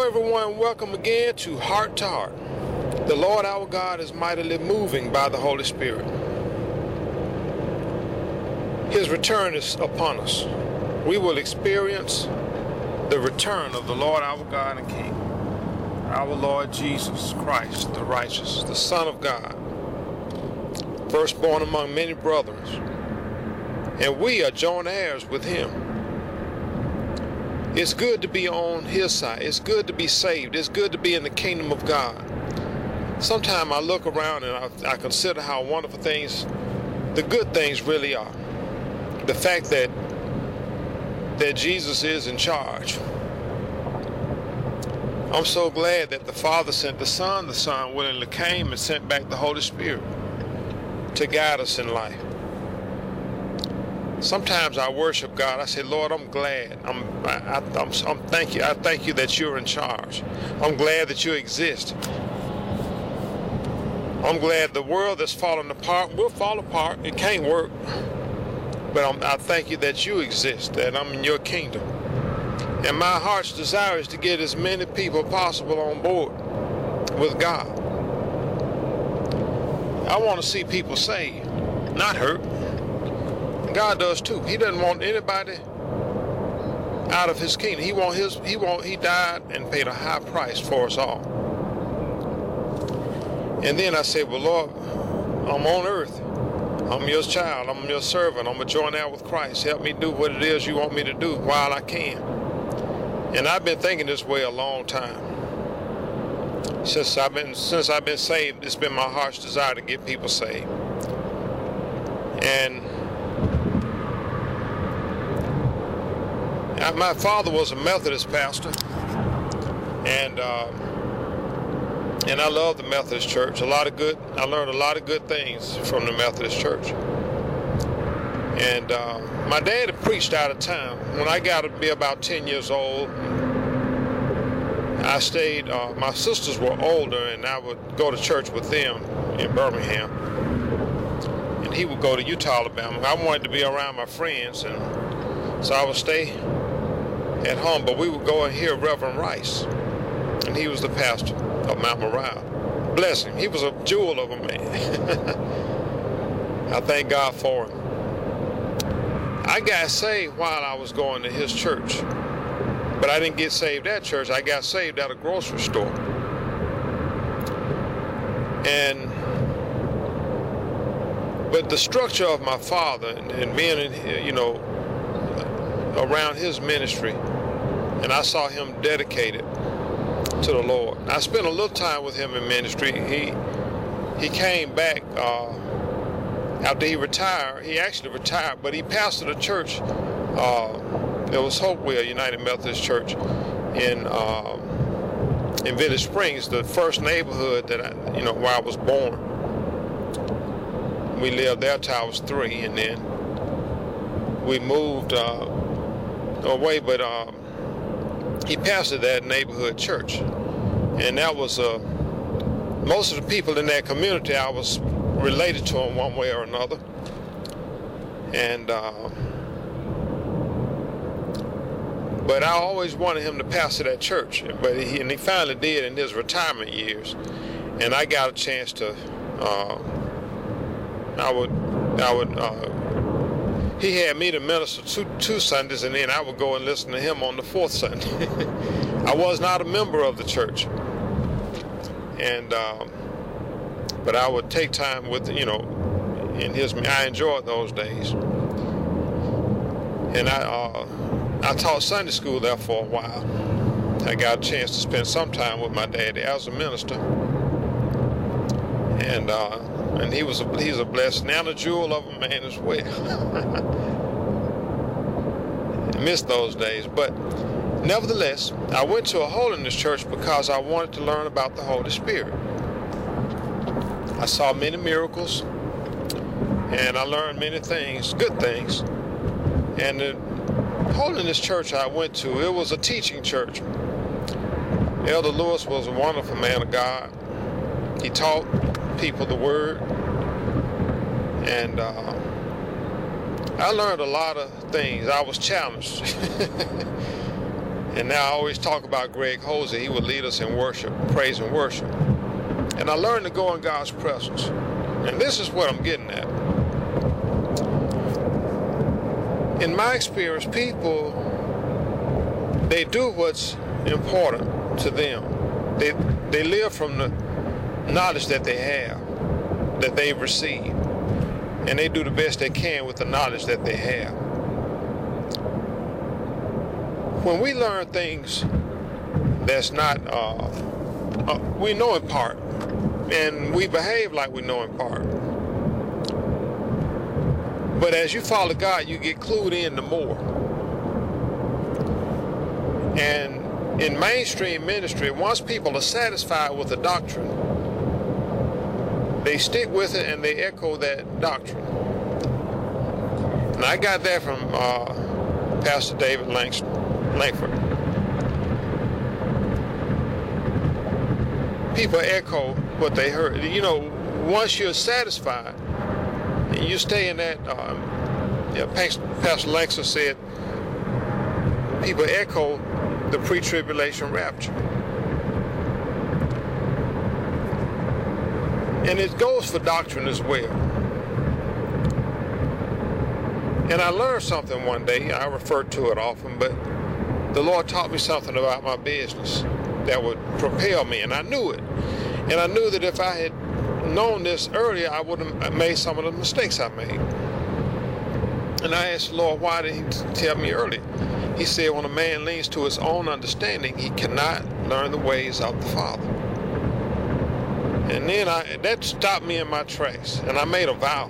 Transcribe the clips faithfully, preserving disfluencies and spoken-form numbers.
Hello everyone, welcome again to Heart to Heart. The Lord our God is mightily moving by the Holy Spirit. His return is upon us. We will experience the return of the Lord our God and King, our Lord Jesus Christ, the righteous, the Son of God, firstborn among many brothers, and we are joint heirs with him. It's good to be on his side. It's good to be saved. It's good to be in the kingdom of God. Sometimes I look around and I, I consider how wonderful things, the good things really are. The fact that that Jesus is in charge. I'm so glad that the Father sent the Son. The Son willingly came and sent back the Holy Spirit to guide us in life. Sometimes I worship God. I say, Lord, I'm glad. I'm, I, I, I'm, I'm thank you. I thank you that you're in charge. I'm glad that you exist. I'm glad the world that's falling apart will fall apart. It can't work. But I'm, I thank you that you exist, that I'm in your kingdom. And my heart's desire is to get as many people possible on board with God. I want to see people saved, not hurt. God does too. He doesn't want anybody out of his kingdom. He want his he want he died and paid a high price for us all. And then I say, well, Lord, I'm on earth. I'm your child. I'm your servant. I'm gonna join out with Christ. Help me do what it is you want me to do while I can. And I've been thinking this way a long time. Since I've been since I've been saved, it's been my heart's desire to get people saved. And my father was a Methodist pastor, and uh, and I love the Methodist Church. A lot of good. I learned a lot of good things from the Methodist Church. And uh, my dad had preached out of town. When I got to be about ten years old, I stayed. Uh, my sisters were older, and I would go to church with them in Birmingham, and he would go to Utah, Alabama. I wanted to be around my friends, and so I would stay at home, but we would go and hear Reverend Rice, and he was the pastor of Mount Moriah. Bless him. He was a jewel of a man. I thank God for him. I got saved while I was going to his church, but I didn't get saved at church. I got saved at a grocery store. And but the structure of my father and, and being in, you know, around his ministry, and I saw him dedicated to the Lord. I spent a little time with him in ministry. He he came back uh, after he retired. He actually retired, but he pastored a church. Uh, it was Hopewell United Methodist Church in uh, in Village Springs, the first neighborhood that I, you know, where I was born. We lived there till I was three, and then we moved Uh, away, but um, he pastored that neighborhood church, and that was uh, most of the people in that community. I was related to him one way or another, and uh, but I always wanted him to pastor that church, but he, and he finally did in his retirement years, and I got a chance to. Uh, I would, I would. Uh, He had me to minister two, two Sundays, and then I would go and listen to him on the fourth Sunday. I was not a member of the church, and um, but I would take time with, you know, in his. I enjoyed those days, and I uh, I taught Sunday school there for a while. I got a chance to spend some time with my daddy as a minister, and. Uh, And he was a, he's a blessed, now a jewel of a man as well. I missed those days, but nevertheless, I went to a holiness church because I wanted to learn about the Holy Spirit. I saw many miracles, and I learned many things, good things. And the holiness church I went to, it was a teaching church. Elder Lewis was a wonderful man of God. He taught people the word, and uh, I learned a lot of things. I was challenged. And now I always talk about Greg Hosey. He would lead us in worship, praise and worship. And I learned to go in God's presence. And this is what I'm getting at. In my experience, people, they do what's important to them. They, they live from the knowledge that they have, that they've received. And they do the best they can with the knowledge that they have. When we learn things that's not, uh, uh, we know in part, and we behave like we know in part. But as you follow God, you get clued in the more. And in mainstream ministry, once people are satisfied with the doctrine, they stick with it and they echo that doctrine. And I got that from uh, Pastor David Langston. Langford. People echo what they heard. You know, once you're satisfied, you stay in that. Um, you know, Pastor Langford said, people echo the pre-tribulation rapture, and it goes for doctrine as well. And I learned something one day. I refer to it often, but the Lord taught me something about my business that would propel me, and I knew it. And I knew that if I had known this earlier, I would have made some of the mistakes I made. And I asked the Lord, why did he tell me earlier? He said, when a man leans to his own understanding, he cannot learn the ways of the Father. And then I, that stopped me in my tracks, and I made a vow.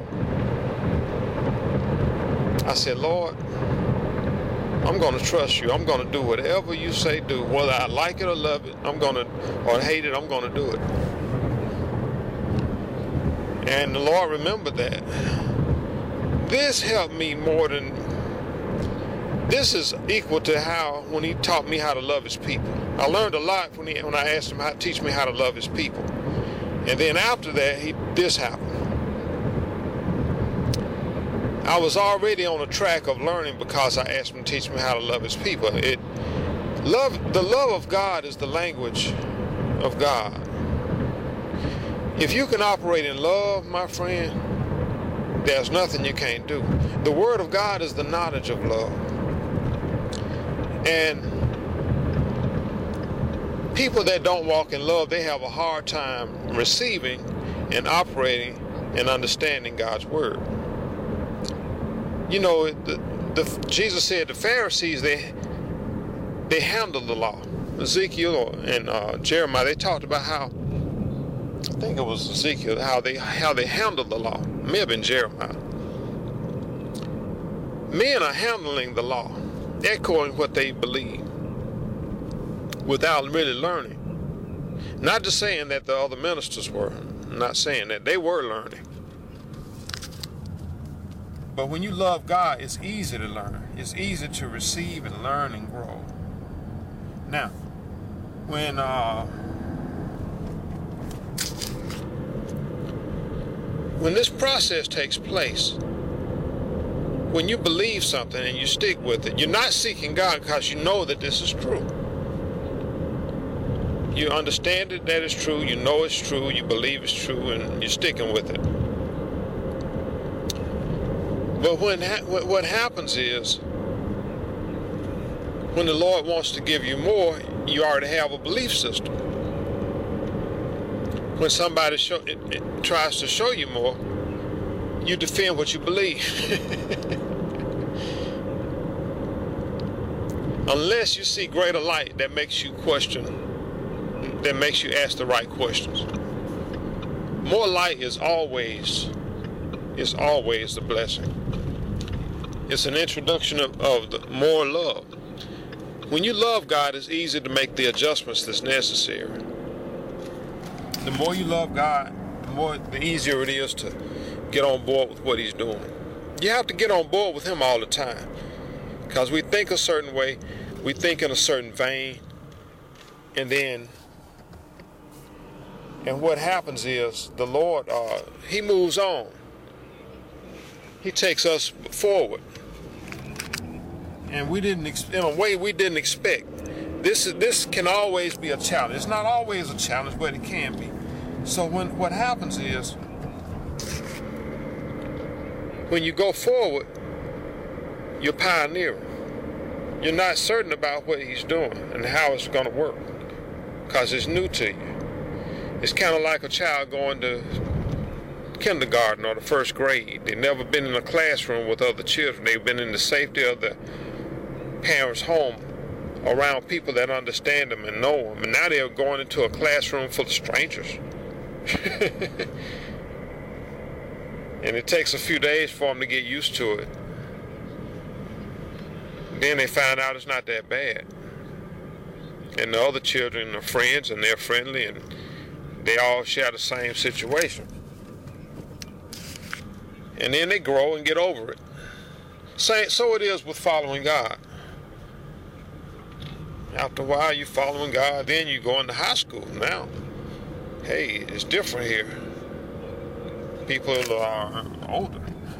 I said, Lord, I'm going to trust you. I'm going to do whatever you say do. Whether I like it or love it, I'm going to, or hate it, I'm going to do it. And the Lord remembered that. This helped me more than, this is equal to how, when he taught me how to love his people. I learned a lot when, he, when I asked him how to teach me how to love his people. And then after that, he, this happened. I was already on a track of learning because I asked him to teach me how to love his people. It, love, the love of God is the language of God. If you can operate in love, my friend, there's nothing you can't do. The Word of God is the knowledge of love. And people that don't walk in love, they have a hard time receiving and operating and understanding God's Word. You know, the, the, Jesus said the Pharisees, they they handled the law. Ezekiel and uh, Jeremiah, they talked about how, I think it was Ezekiel, how they how they handled the law. It may have been Jeremiah. Men are handling the law, echoing what they believe, without really learning. Not just saying that the other ministers were, I'm not saying that they were learning. But when you love God, it's easy to learn. It's easy to receive and learn and grow. Now, when uh, when this process takes place, when you believe something and you stick with it, you're not seeking God because you know that this is true. You understand it, that it's true, you know it's true, you believe it's true, and you're sticking with it. But when ha- what happens is, when the Lord wants to give you more, you already have a belief system. When somebody show, it, it tries to show you more, you defend what you believe. Unless you see greater light that makes you question, that makes you ask the right questions. More light is always, is always the blessing. It's an introduction of, of the more love. When you love God, it's easy to make the adjustments that's necessary. The more you love God, the more the easier it is to get on board with what He's doing. You have to get on board with Him all the time, because we think a certain way, we think in a certain vein, and then, and what happens is the Lord, uh, He moves on. He takes us forward. And we didn't, in a way we didn't expect. this is this can always be a challenge. It's not always a challenge, but it can be. So when what happens is, when you go forward, you're pioneering. You're not certain about what he's doing and how it's going to work, because it's new to you. It's kind of like a child going to kindergarten or the first grade. They've never been in a classroom with other children. They've been in the safety of the parents' home, around people that understand them and know them. And now they're going into a classroom full of strangers. And it takes a few days for them to get used to it. Then they find out it's not that bad. And the other children are friends and they're friendly and they all share the same situation. And then they grow and get over it. So it is with following God. After a while, you're following God, then you go into high school. Now, hey, it's different here. People are older.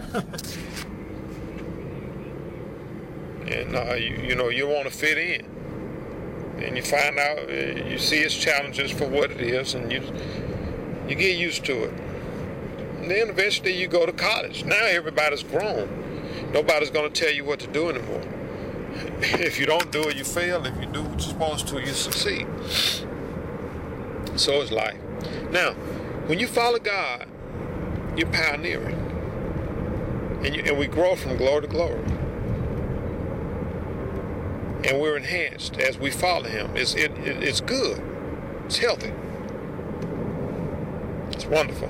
And, uh, you, you know, you want to fit in. And you find out, uh, you see its challenges for what it is, and you, you get used to it. And then eventually you go to college. Now everybody's grown. Nobody's going to tell you what to do anymore. If you don't do it, you fail. If you do what you're supposed to, you succeed. So it's life. Now, when you follow God, you're pioneering. And, you, and we grow from glory to glory. And we're enhanced as we follow him. It's, it, it, it's good. It's healthy. It's wonderful.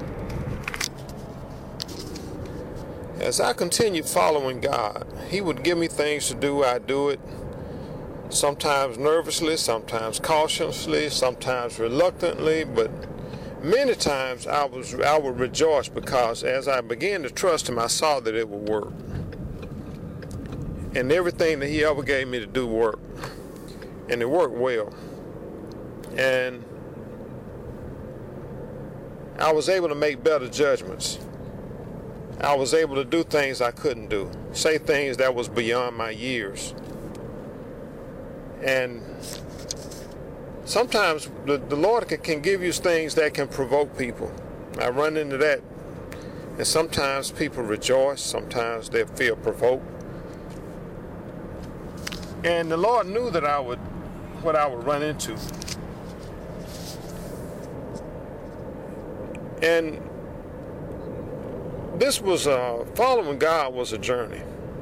As I continued following God, he would give me things to do. I do it sometimes nervously, sometimes cautiously, sometimes reluctantly, but many times I was I would rejoice, because as I began to trust him, I saw that it would work. And everything that he ever gave me to do worked. And it worked well. And I was able to make better judgments. I was able to do things I couldn't do, say things that was beyond my years. And sometimes the, the Lord can, can give you things that can provoke people. I run into that. And sometimes people rejoice, sometimes they feel provoked. And the Lord knew that I would, what I would run into. And this was, uh, following God was a journey.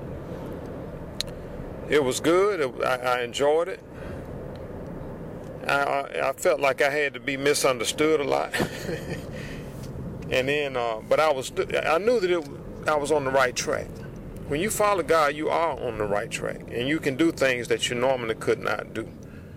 It was good. It, I, I enjoyed it. I, I, I felt like I had to be misunderstood a lot. And then, uh, but I was, I knew that it, I was on the right track. When you follow God, you are on the right track, and you can do things that you normally could not do.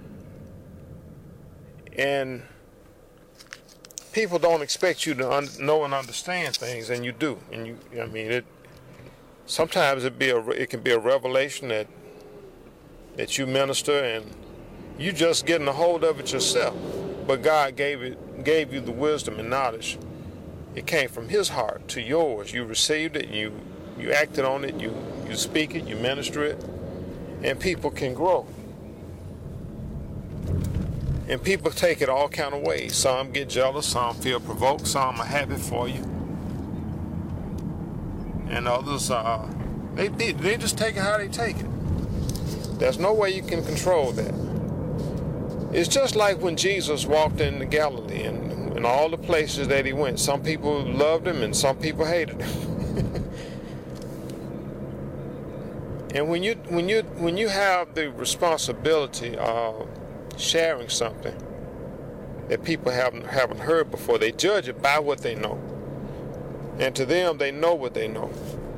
And people don't expect you to un know and understand things, and you do. And you, I mean, it. Sometimes it be a, it can be a revelation that that you minister, and you just getting a hold of it yourself. But God gave it, gave you the wisdom and knowledge. It came from His heart to yours. You received it, and you you acted on it. You you speak it, you minister it, and people can grow. And people take it all kind of ways. Some get jealous, some feel provoked, some are happy for you, and others uh, they, they they just take it how they take it. There's no way you can control that. It's just like when Jesus walked into Galilee and, and all the places that he went. Some people loved him and some people hated him. And when you when you when you have the responsibility of sharing something that people haven't haven't heard before, they judge it by what they know. And to them, they know what they know.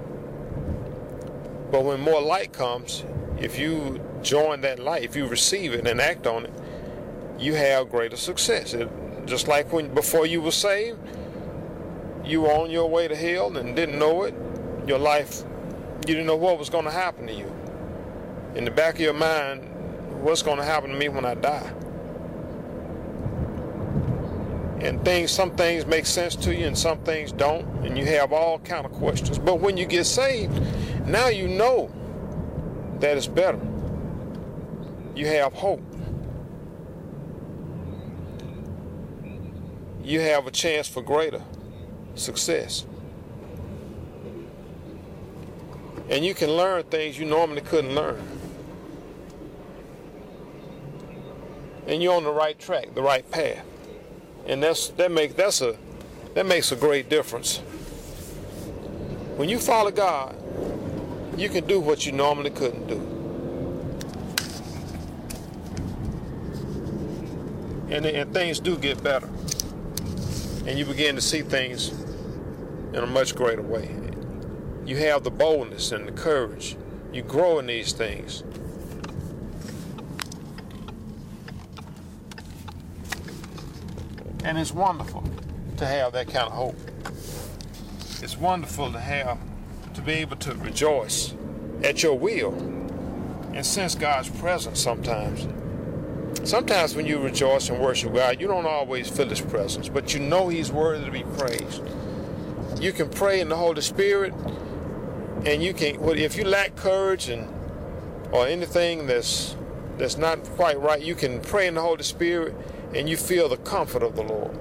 But when more light comes, if you join that light, if you receive it and act on it, you have greater success. It, just like when before you were saved, you were on your way to hell and didn't know it. Your life, you didn't know what was going to happen to you. In the back of your mind, what's going to happen to me when I die? And things, some things make sense to you and some things don't, and you have all kind of questions. But when you get saved, now you know that it's better. You have hope. you have a chance for greater success. And you can learn things you normally couldn't learn. And you're on the right track, the right path. And that's that makes that's a that makes a great difference. When you follow God, you can do what you normally couldn't do. And, and things do get better. And you begin to see things in a much greater way. You have the boldness and the courage. You grow in these things. And it's wonderful to have that kind of hope. It's wonderful to have, to be able to rejoice at your will and sense God's presence sometimes. Sometimes when you rejoice and worship God, you don't always feel His presence, but you know He's worthy to be praised. You can pray in the Holy Spirit, and you can, well, if you lack courage and or anything that's that's not quite right, you can pray in the Holy Spirit and you feel the comfort of the Lord.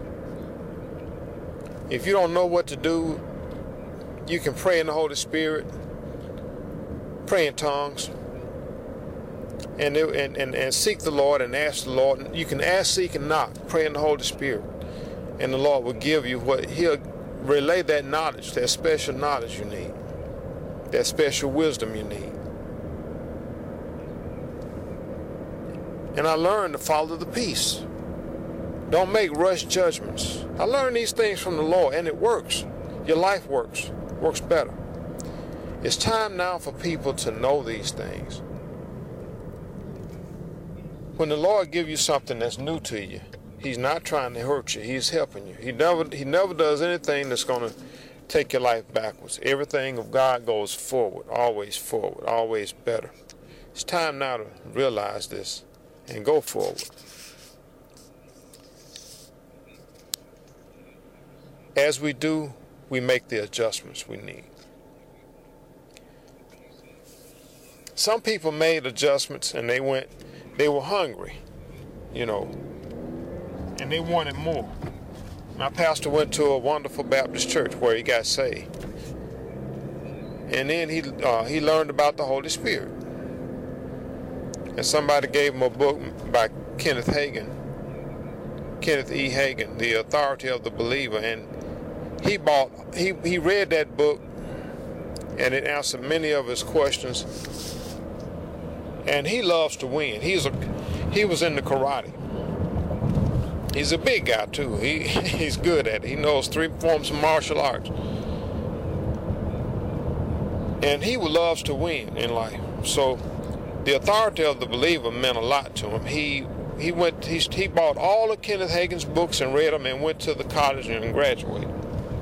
If you don't know what to do, you can pray in the Holy Spirit, pray in tongues, and, and, and, and seek the Lord and ask the Lord. You can ask, seek, and knock. Pray in the Holy Spirit, and the Lord will give you what He'll relay that knowledge, that special knowledge you need, that special wisdom you need. And I learned to follow the peace. Don't make rush judgments. I learned these things from the Lord, and it works. Your life works, works better. It's time now for people to know these things. When the Lord gives you something that's new to you, He's not trying to hurt you. He's helping you. He never, he never does anything that's going to take your life backwards. Everything of God goes forward, always forward, always better. It's time now to realize this and go forward. As we do, we make the adjustments we need. Some people made adjustments and they went, they were hungry, you know, and they wanted more. My pastor went to a wonderful Baptist church where he got saved. And then he uh, he learned about the Holy Spirit. And somebody gave him a book by Kenneth Hagin, Kenneth E. Hagin, The Authority of the Believer. And he bought, he, he read that book, and it answered many of his questions. And he loves to win. He's a, he was into karate. He's a big guy too. He he's good at it. He knows three forms of martial arts. And he loves to win in life. So the Authority of the Believer meant a lot to him. He he went he, he bought all of Kenneth Hagin's books and read them and went to the college and graduated.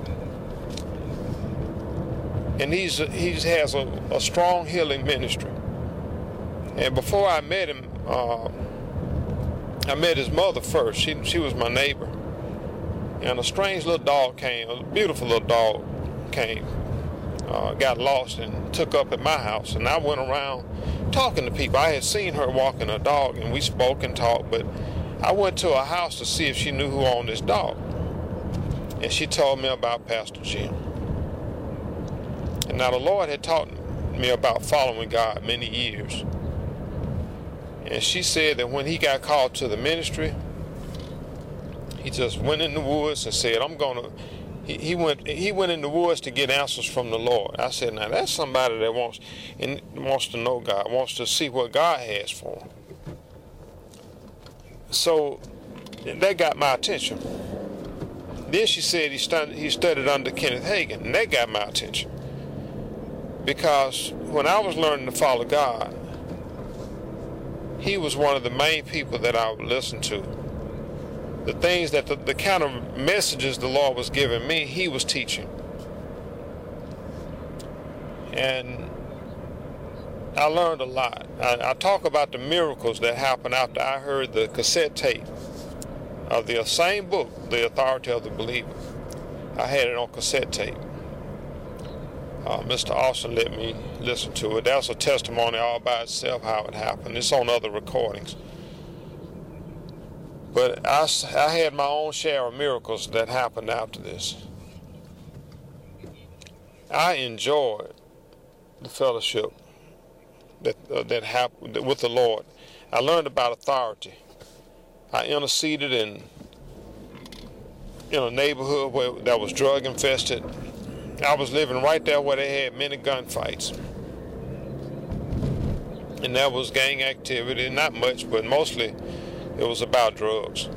And he's he has a, a strong healing ministry. And before I met him, uh, I met his mother first. She she was my neighbor. And a strange little dog came, a beautiful little dog came, uh, got lost and took up at my house. And I went around talking to people. I had seen her walking a dog, and we spoke and talked, but I went to her house to see if she knew who owned this dog. And she told me about Pastor Jim. And now the Lord had taught me about following God many years. And she said that when he got called to the ministry, he just went in the woods and said, I'm going to, he, he went he went in the woods to get answers from the Lord. I said, now that's somebody that wants, and wants to know God, wants to see what God has for him. So that got my attention. Then she said he studied, he studied under Kenneth Hagin, and that got my attention. Because when I was learning to follow God, he was one of the main people that I would listen to. The things that the, the kind of messages the Lord was giving me, he was teaching. And I learned a lot. I, I talk about the miracles that happened after I heard the cassette tape of the same book, The Authority of the Believer. I had it on cassette tape. Uh, Mister Austin let me listen to it. That's a testimony all by itself how it happened. It's on other recordings. But I, I had my own share of miracles that happened after this. I enjoyed the fellowship that uh, that happened with the Lord. I learned about authority. I interceded in in a neighborhood where that was drug infested. I was living right there where they had many gunfights, and there was gang activity. Not much, but mostly it was about drugs.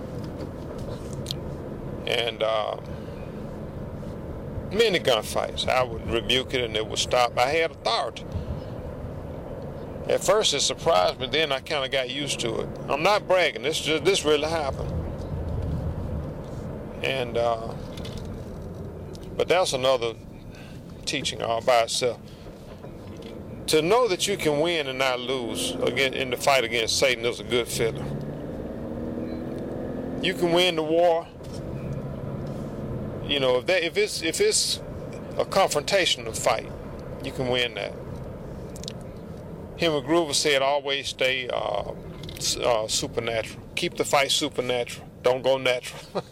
And uh, many gunfights. I would rebuke it and it would stop. I had authority. At first it surprised me, then I kind of got used to it. I'm not bragging, this just this really happened. And uh, but that's another teaching all by itself. To know that you can win and not lose again in the fight against Satan is a good feeling. You can win the war. You know, if that if it's if it's a confrontational fight, you can win that. Henry Groover said, always stay uh, uh, supernatural. Keep the fight supernatural. Don't go natural.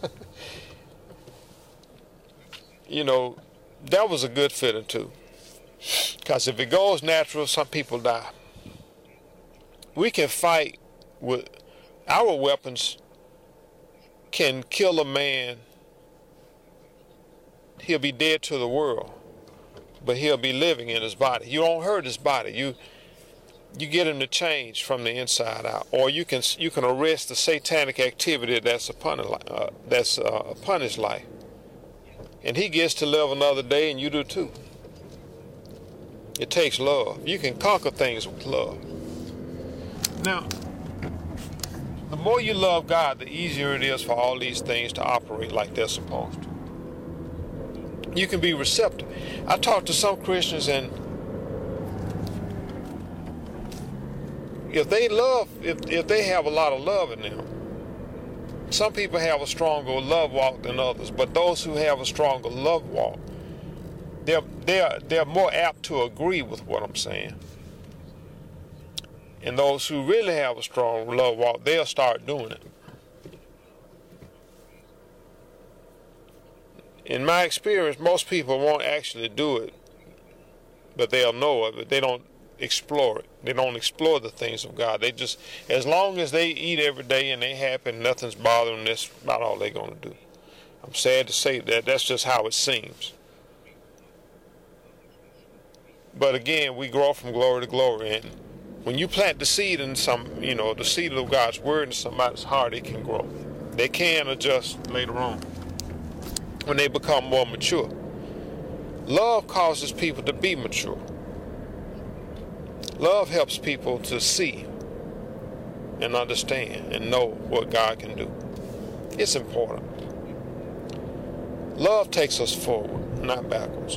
You know, that was a good feeling too. Because if it goes natural, some people die. We can fight with our weapons, can kill a man. He'll be dead to the world, but he'll be living in his body. You don't hurt his body. You you get him to change from the inside out, or you can you can arrest the satanic activity that's upon uh, that's uh, upon his life, and he gets to live another day, and you do too. It takes love. You can conquer things with love. Now, the more you love God, the easier it is for all these things to operate like they're supposed to. You can be receptive. I talk to some Christians, and if they love, if, if they have a lot of love in them, some people have a stronger love walk than others, but those who have a stronger love walk, they're, they're, they're more apt to agree with what I'm saying. And those who really have a strong love walk, they'll start doing it. In my experience, most people won't actually do it, but they'll know of it. They don't explore it. They don't explore the things of God. They just, as long as they eat every day and they're happy and nothing's bothering them, that's about all they're going to do. I'm sad to say that. That's just how it seems. But again, we grow from glory to glory, and when you plant the seed in some, you know, the seed of God's word in somebody's heart, it can grow. They can adjust later on when they become more mature. Love causes people to be mature. Love helps people to see and understand and know what God can do. It's important. Love takes us forward, not backwards.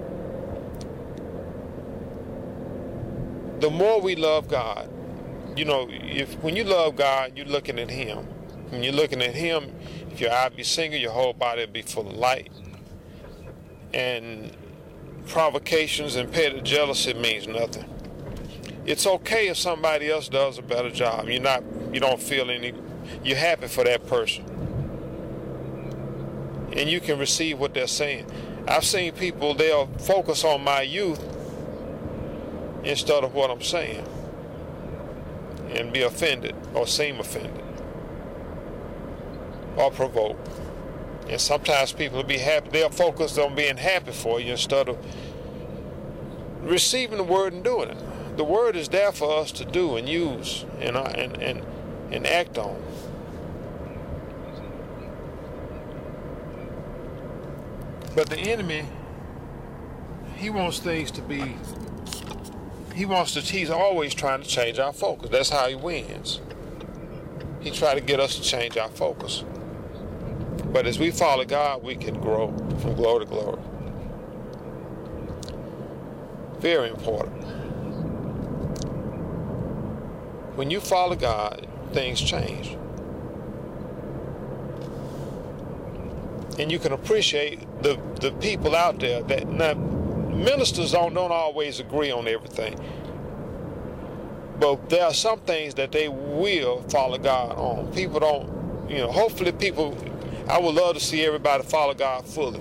The more we love God, you know, if when you love God, you're looking at Him. When you're looking at Him, if your eye be single, your whole body will be full of light. And provocations and petty jealousy means nothing. It's okay if somebody else does a better job. You're not, you don't feel any, you're happy for that person. And you can receive what they're saying. I've seen people, they'll focus on my youth instead of what I'm saying and be offended or seem offended or provoked. And sometimes people will be happy, they'll focus on being happy for you instead of receiving the word and doing it. The word is there for us to do and use and, and, and, and act on. But the enemy, he wants things to be, he wants to, he's always trying to change our focus. That's how he wins. He tries to get us to change our focus. But as we follow God, we can grow from glory to glory. Very important. When you follow God, things change. And you can appreciate the, the people out there that, now, ministers don't, don't always agree on everything. But there are some things that they will follow God on. People don't you know, hopefully people, I would love to see everybody follow God fully.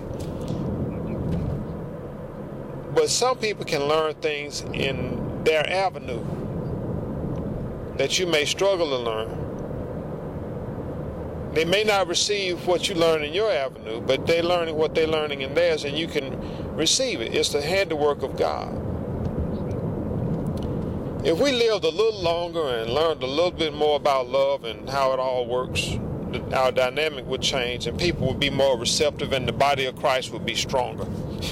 But some people can learn things in their avenue that you may struggle to learn. They may not receive what you learn in your avenue, but they're learning what they're learning in theirs, and you can receive it. It's the handiwork of God. If we lived a little longer and learned a little bit more about love and how it all works, our dynamic would change and people would be more receptive and the body of Christ would be stronger.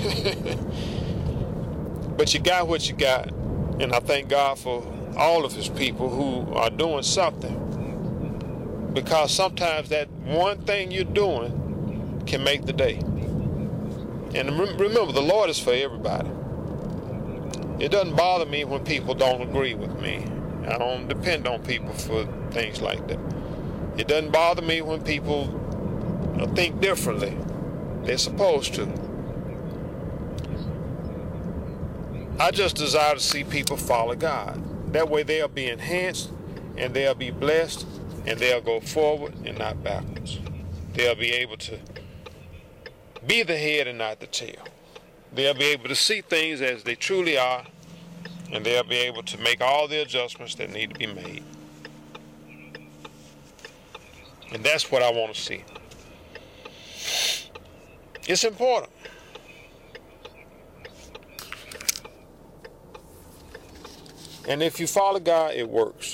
But you got what you got, and I thank God for all of his people who are doing something, because sometimes that one thing you're doing can make the day. And remember, the Lord is for everybody. It doesn't bother me when people don't agree with me. I don't depend on people for things like that. It doesn't bother me when people think differently. They're supposed to. I just desire to see people follow God. That way they'll be enhanced, and they'll be blessed, and they'll go forward and not backwards. They'll be able to be the head and not the tail. They'll be able to see things as they truly are, and they'll be able to make all the adjustments that need to be made. And that's what I want to see. It's important. And if you follow God, it works.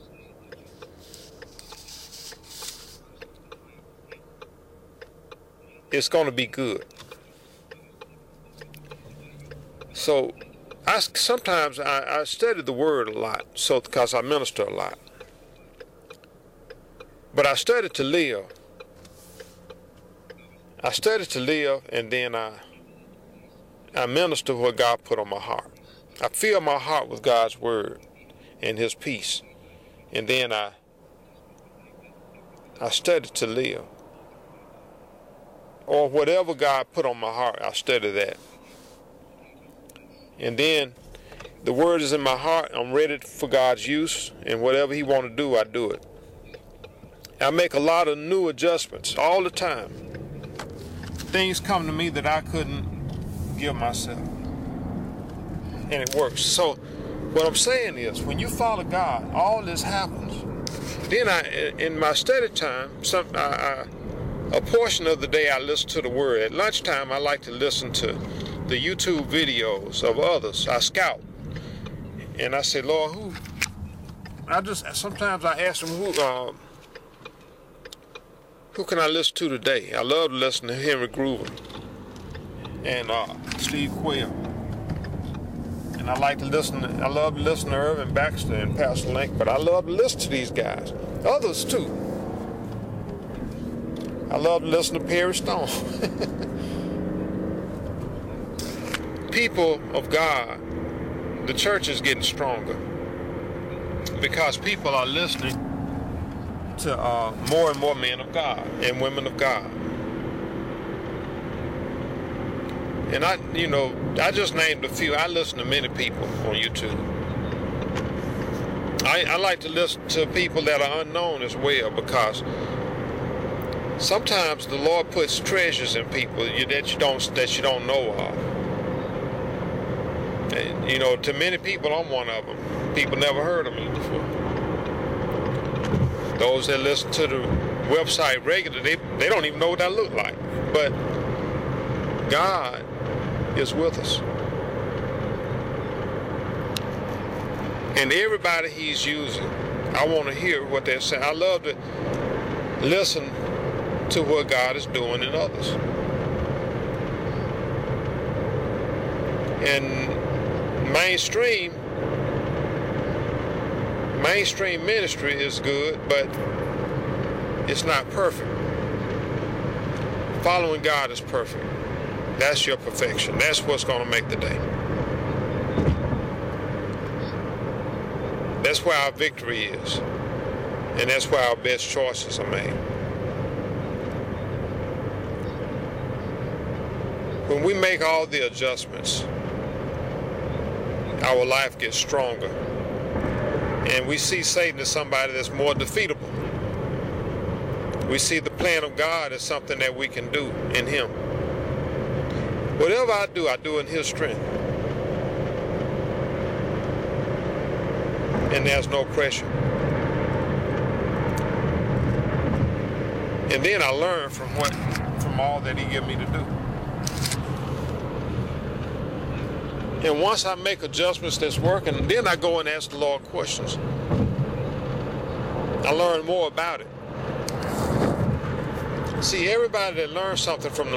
It's going to be good. So I sometimes I, I study the word a lot, so because I minister a lot. But I study to live. I study to live, and then I I minister what God put on my heart. I fill my heart with God's word and his peace. And then I I study to live. Or whatever God put on my heart, I study that. And then the word is in my heart. I'm ready for God's use, and whatever he want to do, I do it. I make a lot of new adjustments all the time. Things come to me that I couldn't give myself. And it works. So what I'm saying is, when you follow God, all this happens. Then I, in my study time, some, I, I, a portion of the day I listen to the word. At lunchtime, I like to listen to the YouTube videos of others. I scout. And I say, Lord, who? I just, sometimes I ask them, who, uh, who can I listen to today? I love to listen to Henry Groover and uh, Steve Quayle. And I like to listen, to, I love to listen to Irvin Baxter and Pastor Link, but I love to listen to these guys. Others too. I love to listen to Perry Stone. People of God, the church is getting stronger because people are listening to uh, more and more men of God and women of God. And I, you know, I just named a few. I listen to many people on YouTube. I, I like to listen to people that are unknown as well, because sometimes the Lord puts treasures in people that you don't that you don't know of. And, you know, to many people, I'm one of them. People never heard of me before. Those that listen to the website regularly, they, they don't even know what I look like. But God is with us. And everybody he's using, I want to hear what they're saying. I love to listen to what God is doing in others. And mainstream mainstream ministry is good, but it's not perfect. Following God is perfect. That's your perfection. That's what's going to make the day. That's where our victory is. And that's where our best choices are made. When we make all the adjustments, our life gets stronger. And we see Satan as somebody that's more defeatable. We see the plan of God as something that we can do in Him. Whatever I do, I do in His strength. And there's no pressure. And then I learn from what, from all that He give me to do. And once I make adjustments that's working, then I go and ask the Lord questions. I learn more about it. See, everybody that learns something from the